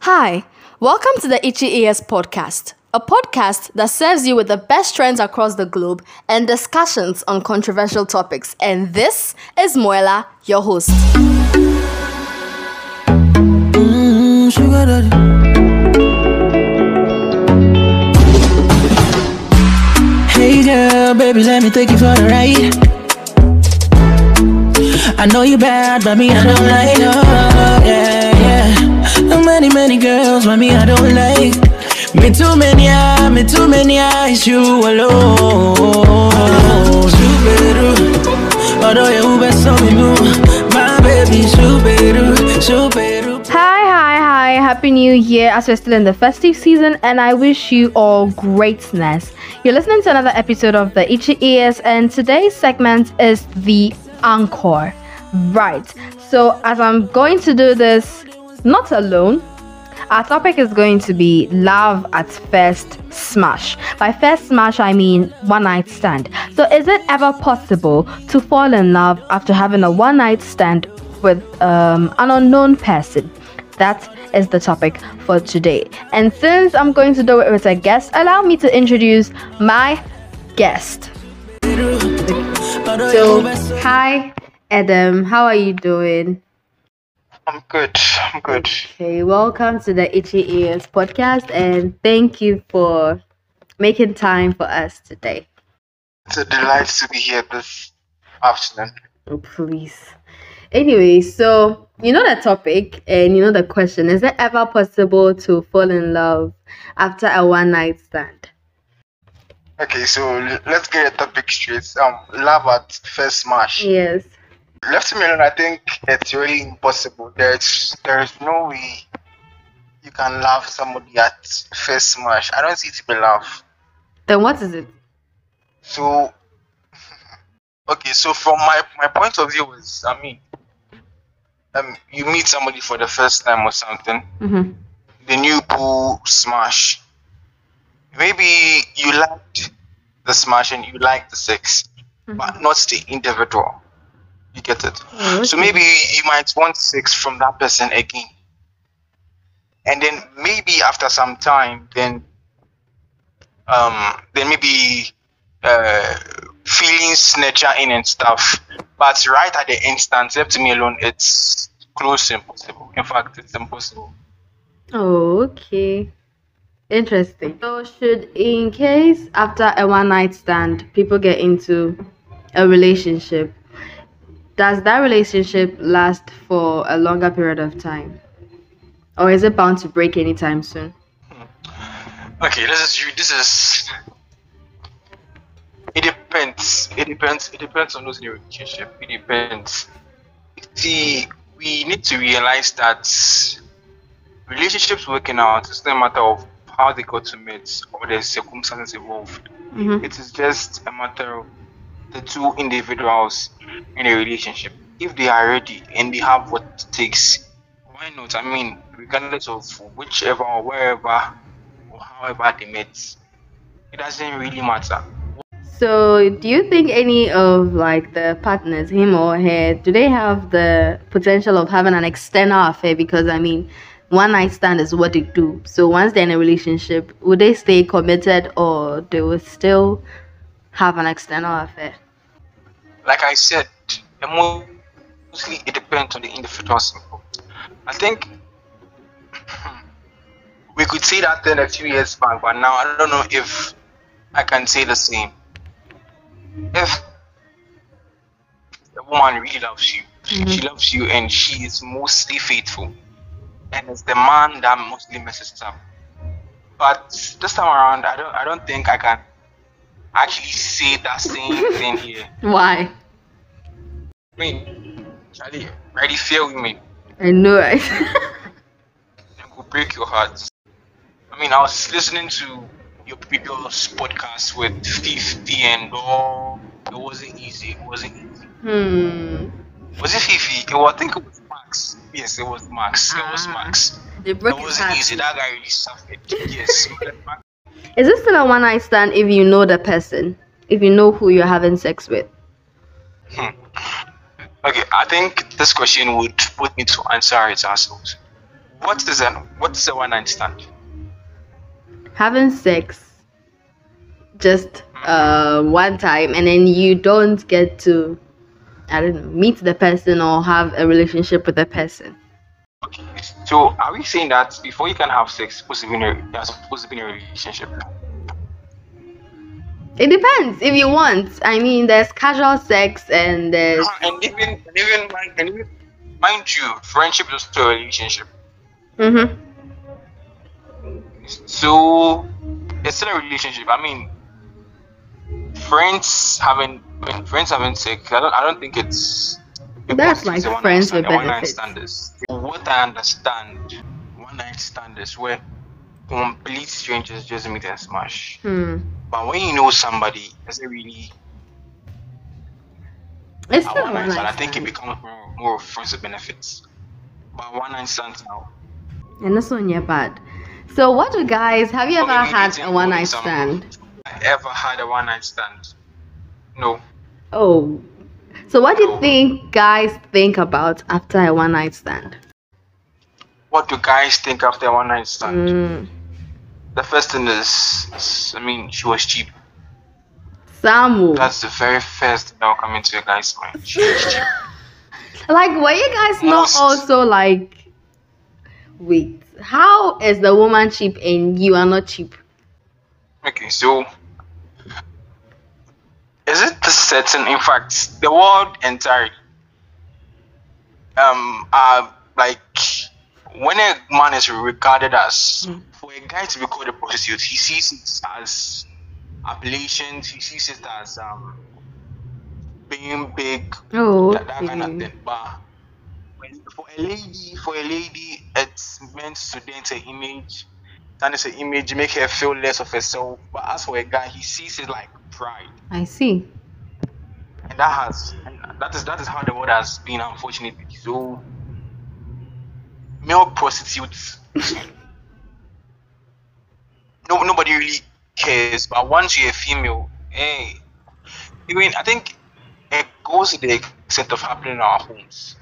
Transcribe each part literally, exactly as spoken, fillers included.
Hi, welcome to the Itchy Ears podcast, a podcast that serves you with the best trends across the globe and discussions on controversial topics. And this is Moela, your host. Mm, sugar daddy. Hey girl, baby, let me take you for a ride. I know you bad, but me I don't like. Oh, yeah, yeah. No many, many girls, but me I don't like. Me too many, ah, me too many, eyes you alone. Super, although you best so me know, my baby super, super. Hi, hi, hi. Happy New Year as we're still in the festive season, and I wish you all greatness. You're listening to another episode of the Itchy Ears, and today's segment is the encore. Right. So as I'm going to do this not alone, our topic is going to be love at first smash. By first smash, I mean one night stand. So is it ever possible to fall in love after having a one night stand with um, an unknown person? That is the topic for today. And since I'm going to do it with a guest, allow me to introduce my guest. So, hi, Adam. How are you doing? I'm good. I'm good. Okay, welcome to the Itchy Ears podcast, and thank you for making time for us today. It's a delight to be here this afternoon. Oh, please. Anyway, so you know the topic and you know the question. Is it ever possible to fall in love after a one night stand? Okay, so l- let's get the topic straight. Um, love at first smash. Yes. Left to me alone, I think it's really impossible. There's there's no way you can love somebody at first smash. I don't see it to be love. Then what is it? So, okay, so from my my point of view is, I mean, um, you meet somebody for the first time or something. Mm-hmm. The new pool smash. Maybe you liked the smash and you like the sex, Mm-hmm. but not the individual. You get it? Oh, So okay. maybe you might want sex from that person again. And then maybe after some time, then um then maybe uh feelings nurture in and stuff. But right at the instant, left to me alone, it's close to impossible. In fact, it's impossible. Oh, okay. Interesting. So, should in case after a one night stand, people get into a relationship, does that relationship last for a longer period of time? Or is it bound to break anytime soon? Okay, this is you. This is. It depends. It depends. It depends on who's in the relationship. It depends. See, we need to realize that relationships working out is not a matter of how they got to meet or the circumstances involved. Mm-hmm. It is just a matter of the two individuals in a relationship. If they are ready and they have what it takes, why not? I mean, regardless of whichever or wherever or however they met, it doesn't really matter. So, do you think any of like the partners, him or her, do they have the potential of having an external affair? Because I mean, one night stand is what they do. So, once they're in a relationship, would they stay committed or they will still have an external affair? Like I said, mostly it depends on the individuals involved. I think we could say that then a few years back, but now I don't know if I can say the same. If the woman really loves you, Mhm. she loves you and she is mostly faithful, and it's the man that mostly messes it up. But this time around, I don't, I don't think I can actually say that same thing here. Why? I mean, Charlie, already fear women, I know, right? it will break your heart. I mean, I was listening to your previous podcast with Fifi and all. It wasn't easy. It wasn't easy. hmm. Was it Fifi? It was, I think it was Max. Yes, it was Max. It was Ah. Max. They It broke his wasn't heart. easy. That guy really suffered. Yes. Is it still a one night stand if you know the person? If you know who you're having sex with? Hmm. Okay, I think this question would would need to answer it ourselves. what is an what is a one night stand? Having sex just uh, one time, and then you don't get to, I don't know, meet the person or have a relationship with the person. Okay, so are we saying that before you can have sex, supposed to be in a, you're supposed to be in a relationship? It depends if you want. I mean, there's casual sex and there's And even and even mind, and even mind you, friendship is still a relationship. mm-hmm. So it's still a relationship. I mean, friends having when friends having sex. I don't. I don't think it's. That's like it's a friends one-night stand. with A one night benefits. stand is what I understand. One night stand is where complete strangers just meet and smash. Hmm. But when you know somebody, is it really It's a still one one night stand? night I think it stand. becomes more, more of friends with benefits. But one night stands now. And this one, yeah, bad. So, what do guys have you ever Maybe had dating, a one going night some- stand? I ever had a one night stand? No. Oh, so what do you No. think guys think about after a one night stand? What do guys think after a one night stand? Mm. The first thing is, is, I mean, she was cheap. Samu, That's the very first thing that will come into a guy's mind. She was cheap. like, were you guys not Most- also like, wait, how is the woman cheap and you are not cheap? Okay, so is it the certain? In fact, the world entirely um are like when a man is regarded as Mm. for a guy to be called a prostitute, he sees it as appellations, he sees it as um being big, Oh, that, that kind of okay. thing. But when, for a lady, for a lady, it's meant to dent her image, and it's an image make her feel less of herself. But as for a guy, he sees it like pride, I see. and that has and that is that is how the world has been, unfortunately. So male prostitutes, no nobody really cares. But once you're a female, hey, even I think it goes to the extent of happening in our homes.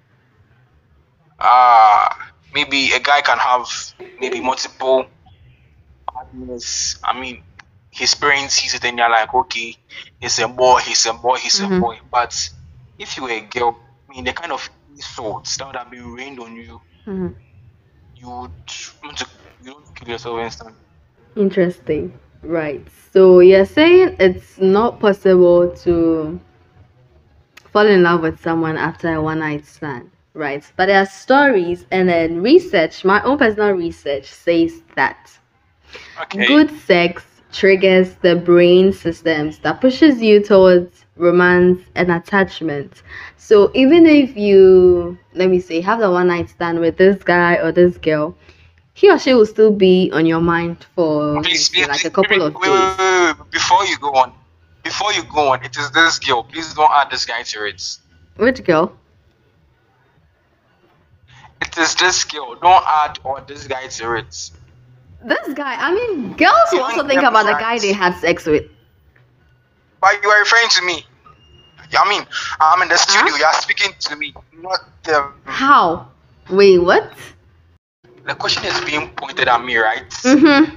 Uh maybe a guy can have maybe multiple partners. I mean, his parents sees it and they're like, okay, he's a boy, he's a boy, he's Mhm. a boy. But if you were a girl, I mean, the kind of insults that would have been rained on you, Mhm. you would want to you don't kill yourself instantly. Interesting. Right. So you're saying it's not possible to fall in love with someone after a one night stand, right? But there are stories and then research, my own personal research says that Okay. good sex triggers the brain systems that pushes you towards romance and attachment. So even if you, let me say, have the one night stand with this guy or this girl, he or she will still be on your mind for Please, say, please, like a please, couple wait, of wait, wait, days. wait, wait, before you go on, before you go on, it is this girl. Please don't add this guy to it. Which girl? It is this girl. Don't add or this guy to it. This guy, I mean, girls will You also don't think get about the right. guy they had sex with. But you are referring to me. I mean, I'm in the studio. Huh? You are speaking to me, not them. How? Wait, what? The question is being pointed at me, right? Mm-hmm.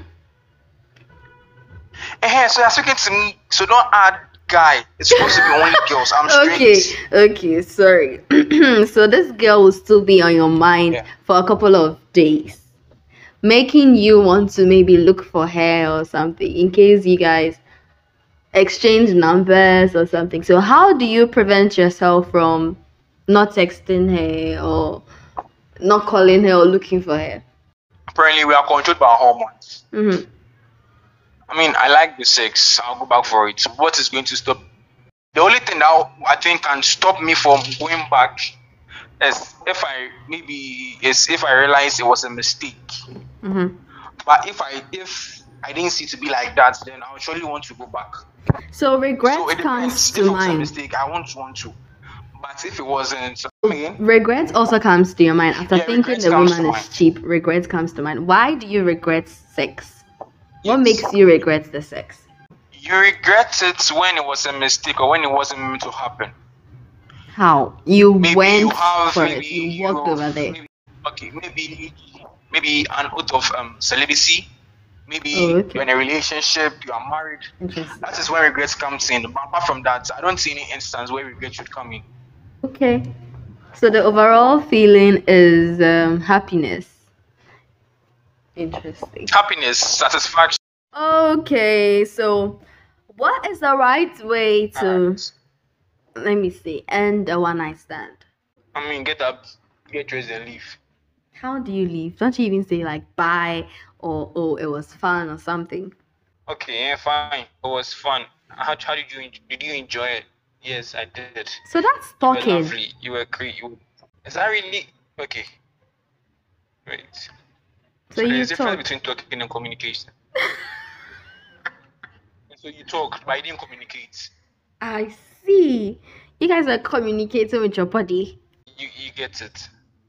Eh, so you're speaking to me. So don't add guy. It's supposed to be only girls. I'm Okay, straight. okay, sorry. So this girl will still be on your mind Yeah. for a couple of days, making you want to maybe look for her or something in case you guys exchange numbers or something. So how do you prevent yourself from not texting her or not calling her or looking for her? Apparently, we are controlled by our hormones. Mm-hmm. I mean, I like the sex. I'll go back for it. What is going to stop? The only thing that I think can stop me from going back is if I maybe is if I realize it was a mistake. Mm-hmm. But if I if I didn't see it to be like that, then I would surely want to go back. So regret So it comes depends. to If it was a mind. mistake, I won't want to. But if it wasn't, so, I mean, Regret also comes to your mind after Yeah, thinking regret the comes woman to is mind. cheap. Regret comes to mind. Why do you regret sex? What Yes. makes you regret the sex? you regret it when it was a mistake or when it wasn't meant to happen. How? You Maybe went you have for maybe it. You walked you- over there. maybe- okay, maybe maybe an oath of um celibacy. Maybe Oh, okay. you're in a relationship, you are married. Interesting. That is where regrets comes in. But apart from that, I don't see any instance where regret should come in. Okay. So the overall feeling is um, happiness. Interesting. Happiness, satisfaction. Okay, so what is the right way to, Alright. let me see, end a one night stand? I mean, get up, get dressed, and leave. How do you leave? Don't you even say like bye or oh it was fun or something? Okay, yeah, fine. It was fun. How, how did you en- did you enjoy it? Yes, I did. So that's You were talking. lovely. You were great. You were... Is that really okay? Wait. So So you there's a difference talk. between talking and communication. And so you talk, but you didn't communicate. I see. You guys are communicating with your body. You you get it.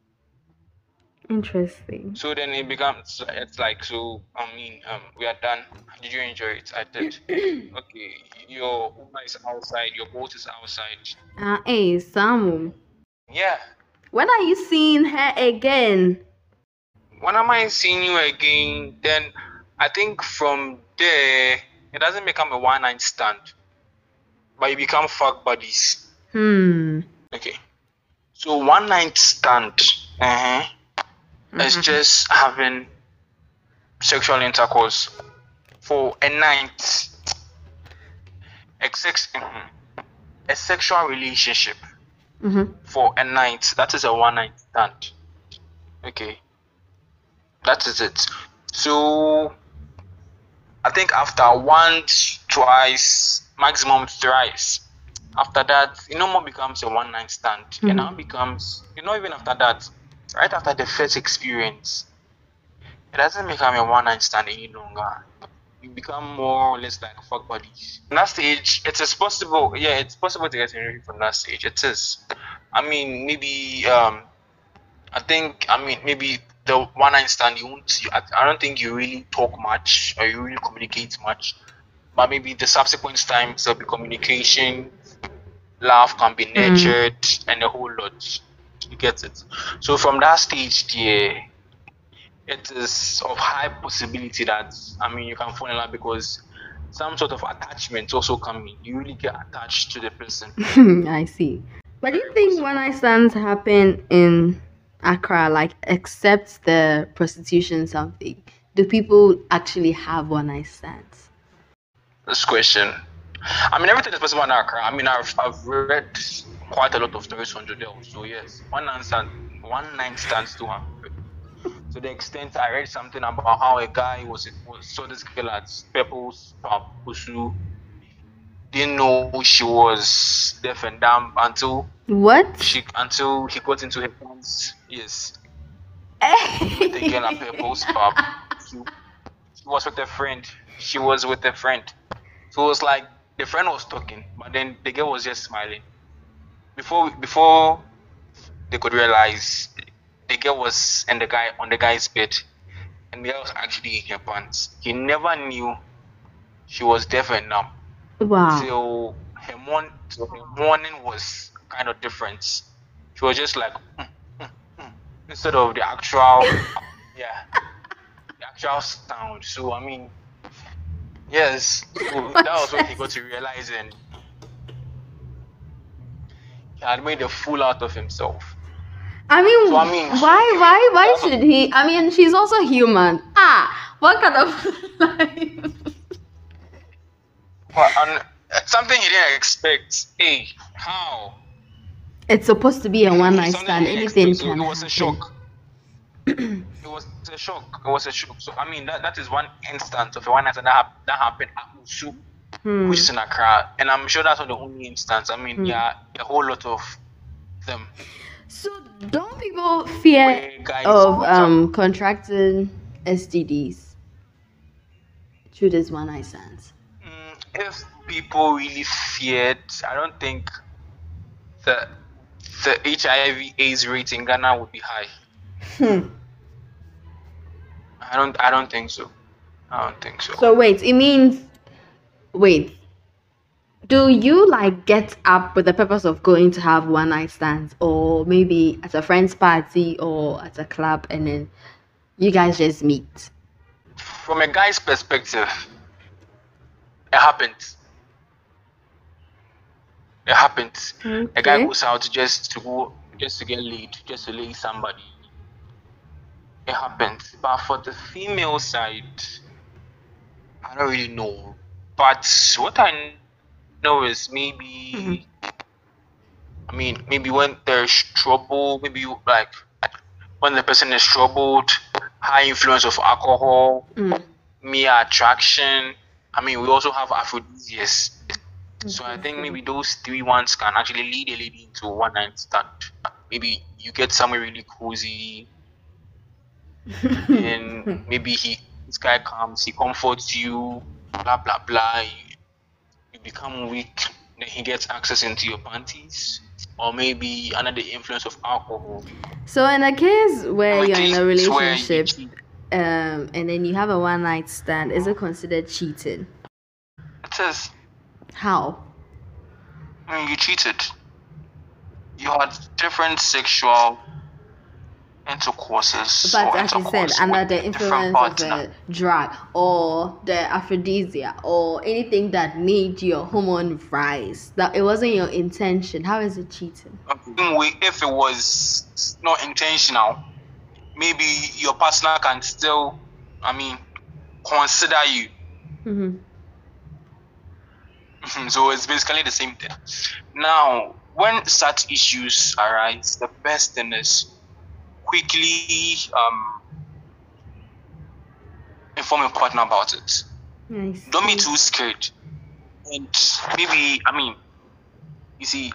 Interesting. So then it becomes it's like so. I mean, um, we are done. Did you enjoy it? I did. Okay, your Uber is outside. Your boat is outside. Uh, hey, Samu. Yeah. When are you seeing her again? When am I seeing you again? Then I think from there it doesn't become a one night stand, but you become fuck buddies. Hmm. Okay. So one night stand, uh-huh, is just having sexual intercourse for a night. A, sex, mhm, a sexual relationship Mm-hmm. for a night. That is a one night stand. Okay. That is it. So I think after once, twice, maximum thrice. After that, it no more becomes a one night stand. It now becomes, you know, even after that, right after the first experience, it doesn't become a one night stand any longer. You become more or less like fuck buddies. In that stage, it is possible. Yeah, it's possible to get married from that stage. It is. I mean, maybe. Um, I think. I mean, maybe the one night stand. You won't. You, I, I don't think you really talk much or you really communicate much. But maybe the subsequent times there'll be communication, love can be nurtured, and a whole lot. You get it. So from that stage, yeah, it is of high possibility that I mean you can fall in love because some sort of attachment also come in. You really get attached to the person. I see. But do you think one night stands happen in Accra, like except the prostitution something? Do people actually have one night stands? This question. I mean everything is possible in Accra. I mean I've I've read quite a lot of stories on Jodel. So yes, one night stand one night stands to happen. To the extent I read something about how a guy was, was saw this girl at Pebbles Pub Pusu, didn't know she was deaf and dumb until What? she until he got into her pants. Yes. With the girl at Pebbles Pub. She, she was with a friend. She was with a friend. So it was like the friend was talking, but then the girl was just smiling. Before before they could realize the girl was in the guy on the guy's bed, and the girl was actually in her pants. He never knew she was deaf and numb. Wow. So her morning, so her morning was kind of different. She was just like mm, mm, mm, instead of the actual, yeah, the actual sound. So I mean, yes, so that was when he got to realize and he had made a fool out of himself. I mean, So, I mean, why, why, why that's- should he? I mean, she's also human. Ah, what kind of life? Well, and something he didn't expect. Hey, how? It's supposed to be a one night Something stand. he didn't Anything expect, so can it was a happen. shock. It was a shock. It was a shock. So I mean, that, that is one instance of a one night stand that, hap- that happened at Musu, Hmm. which is in Accra, and I'm sure that's not the only instance. I mean, yeah, a whole lot of them. So don't people fear Where guys of jump- um contracting S T Ds through this one night stands? Mm, if people really feared, I don't think the the H I V AIDS rate in Ghana would be high. Hmm. I don't. I don't think so. I don't think so. So wait, it means wait. Do you like get up with the purpose of going to have one night stands, or maybe at a friend's party or at a club, and then you guys just meet? From a guy's perspective, it happens. It happens. A guy Okay. goes out just to go, just to get laid, just to lay somebody. It happens. But for the female side, I don't really know. But what I know is maybe, I mean, maybe when there's trouble, maybe you, like when the person is troubled, high influence of alcohol, Mm. mere attraction. I mean, we also have aphrodisiacs. So I think maybe those three ones can actually lead a lady into a one night stand. Maybe you get somewhere really cozy, and maybe he this guy comes, he comforts you, blah blah blah. You, you become weak, then he gets access into your panties, or maybe under the influence of alcohol. So in a case where At you're in a least where you relationship, cheat. um, and then you have a one night stand, is it considered cheating? It says, How? I mean, you cheated. You had different sexual intercourses. But or as you said, intercourse under with the a different influence of partner. a drug or the aphrodisiac or anything that made your hormone rise, that it wasn't your intention, how is it cheating? Same way, if it was not intentional, maybe your partner can still, I mean, consider you. Mm-hmm. So it's basically the same thing. Now, when such issues arise, the best thing is quickly um, inform your partner about it. I Don't be see. too scared. And maybe, I mean, you see,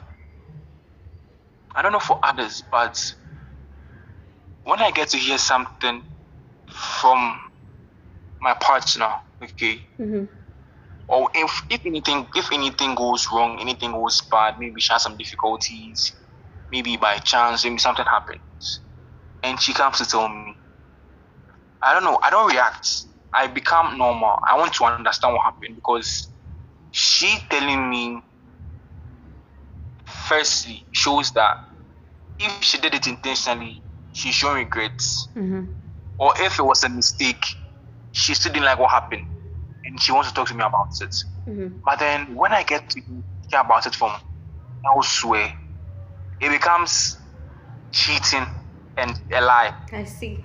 I don't know for others, but when I get to hear something from my partner, okay, Mm-hmm. or if if anything if anything goes wrong, anything goes bad, maybe she has some difficulties, maybe by chance, maybe something happens, and she comes to tell me, I don't know, I don't react. I become normal. I want to understand what happened, because she telling me firstly shows that if she did it intentionally, she's showing regrets. Mm-hmm. Or if it was a mistake, she still didn't like what happened and she wants to talk to me about it. Mm-hmm. But then when I get to hear about it from elsewhere, it becomes cheating and a lie. I see.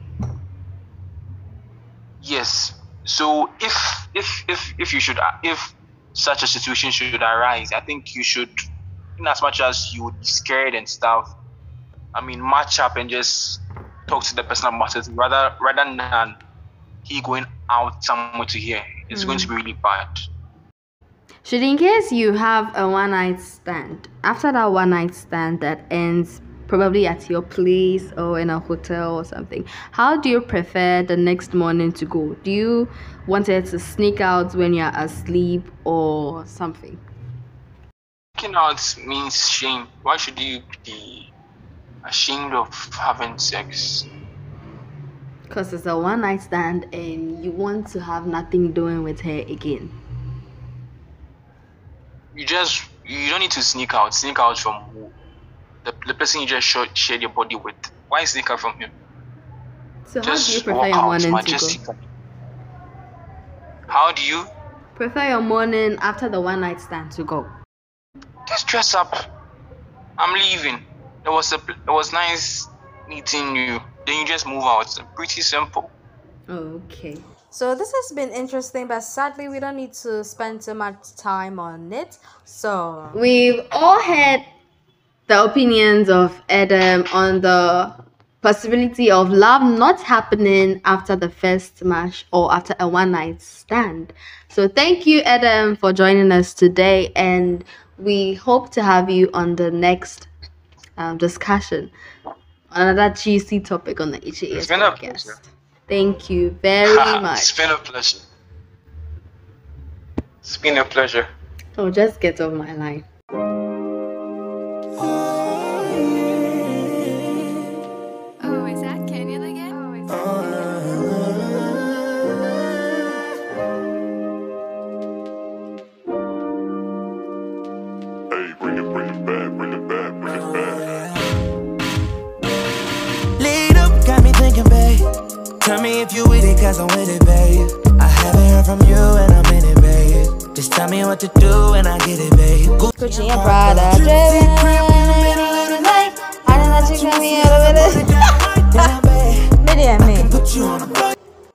Yes. So if if if if you should if such a situation should arise, I think you should, in as much as you would be scared and stuff, I mean, match up and just talk to the person about it, rather rather than he going out somewhere to hear. It's Mm. going to be really bad. Should, in case you have a one night stand, after that one night stand that ends probably at your place or in a hotel or something, how do you prefer the next morning to go? Do you want it to sneak out when you're asleep or something? Sneaking out means shame. Why should you be ashamed of having sex? Because it's a one night stand and you want to have nothing doing with her again. You just you don't need to sneak out. Sneak out from who? The, the person you just shared, shared your body with. Why sneak out from him? So how do you Just prefer walk your out, morning to go? majestically. How do you? Prefer your morning after the one night stand to go. Just dress up. I'm leaving. It was a, it was nice meeting you. Then you just move out. Pretty simple. Okay. So this has been interesting, but sadly we don't need to spend too much time on it. So we've all heard the opinions of Adam on the possibility of love not happening after the first smash or after a one night stand. So thank you, Adam, for joining us today, and we hope to have you on the next um, discussion on another juicy topic on the H A S It's been a podcast. pleasure. Thank you very It's much. been a pleasure. It's been a pleasure. Oh, just get off my line. Oh, is that Kenyon again? Oh, is that it cause I'm with it, babe. I haven't heard from you and I'm in it, babe. Just tell me what to do and I get it, babe. Gucci and Prada, driven in the night. I know that you got me out of it. Minnie and me.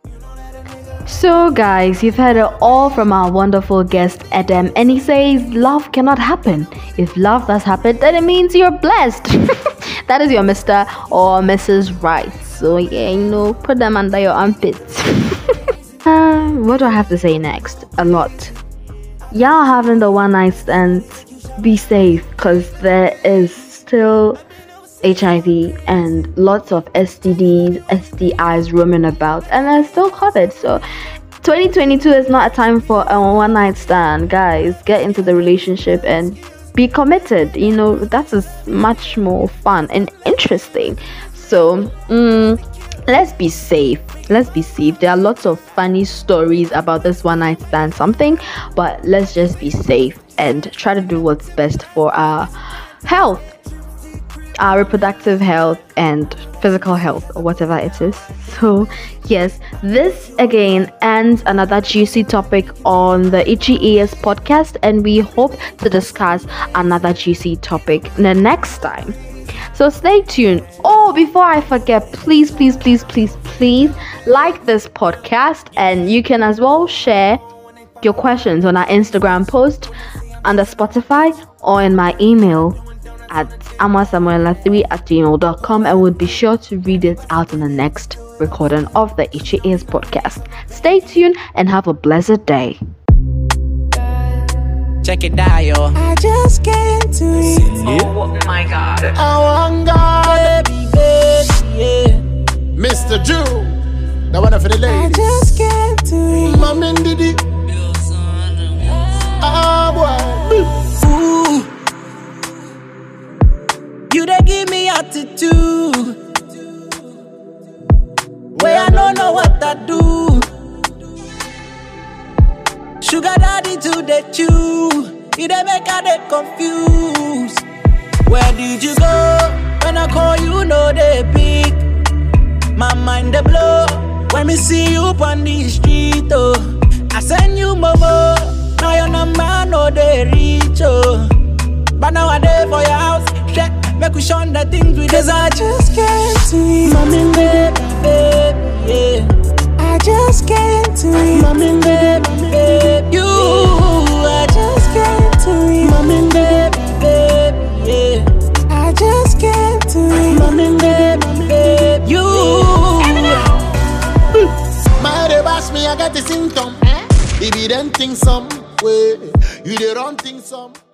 So guys, you've heard it all from our wonderful guest Adam, and he says love cannot happen. If love does happen, then it means you're blessed. That is your Mister or Missus Right. So yeah, you know, put them under your armpits. uh, what do I have to say next? A lot. Y'all having the one night stand, be safe, because there is still H I V and lots of S T Ds, S T Is roaming about, and they're still covered. So twenty twenty-two is not a time for a one night stand. Guys, get into the relationship and be committed. You know, that is much more fun and interesting. So mm, let's be safe. Let's be safe. There are lots of funny stories about this one night stand something, but let's just be safe and try to do what's best for our health, our reproductive health and physical health, or whatever it is. So yes, this again ends another juicy topic on the Itchy Ears podcast, and we hope to discuss another juicy topic the next time. So stay tuned. Oh, before I forget, please please please please please like this podcast, and you can as well share your questions on our Instagram post, under Spotify, or in my email at amasamuela three at gmail dot com, and we'll be sure to read it out in the next recording of the Itchy Ears podcast. Stay tuned and have a blessed day. Check it out, yo. I just came to it. Oh my God. I want God, baby, baby, yeah. Mister Jew, the one for the ladies. I just came to it. Mama Didi. Ah, boy. Ooh. You dey give me attitude, where I don't know what I do. Sugar daddy to the chew, you dey make I dey confused. Where did you go? When I call you, no they pick. My mind dey blow when me see you on the street. Oh, I send you momo, now your number no they reach. Oh, but now I dey for your house. Check. Make we shun the things we Cause I just came to you, mommy, baby, baby, yeah. I just came to you, mommy, baby, baby, you. I just came to you, mommy, baby, baby, yeah. I just came to you, mommy, baby, baby, you. My they bash me, I got the symptom. If you don't think some way, you don't think some.